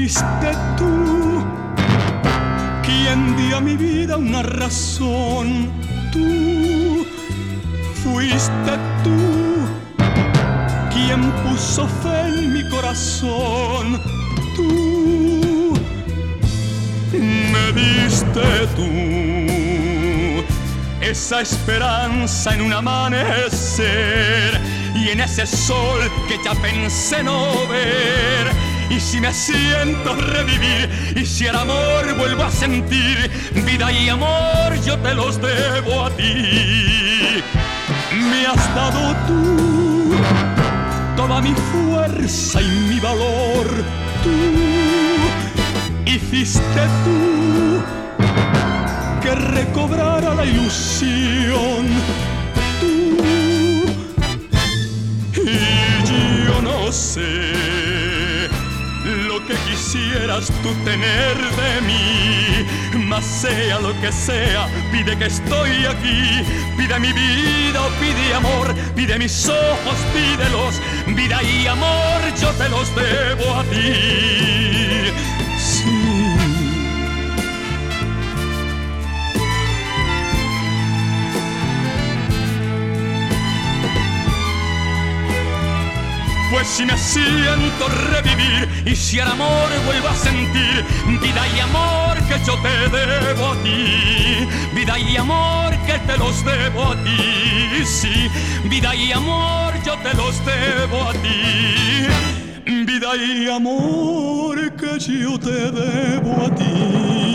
Fuiste tú quien dio a mi vida una razón. Tú fuiste tú quien puso fe en mi corazón. Tú me diste tú esa esperanza en un amanecer y en ese sol que ya pensé no ver. Y si me siento revivir y si el amor vuelvo a sentir, vida y amor yo te los debo a ti. Me has dado tú toda mi fuerza y mi valor. Tú hiciste tú que recobrara la ilusión. Tú y yo no sé lo que quisieras tú tener de mí, mas sea lo que sea, pide que estoy aquí. Pide mi vida o pide amor, pide mis ojos, pídelos. Vida y amor yo te los debo a ti. Sí. Pues si me siento revivir y si el amor vuelvo a sentir, vida y amor que yo te debo a ti. Vida y amor que te los debo a ti. Sí, vida y amor yo te los debo a ti. Vida y amor que yo te debo a ti.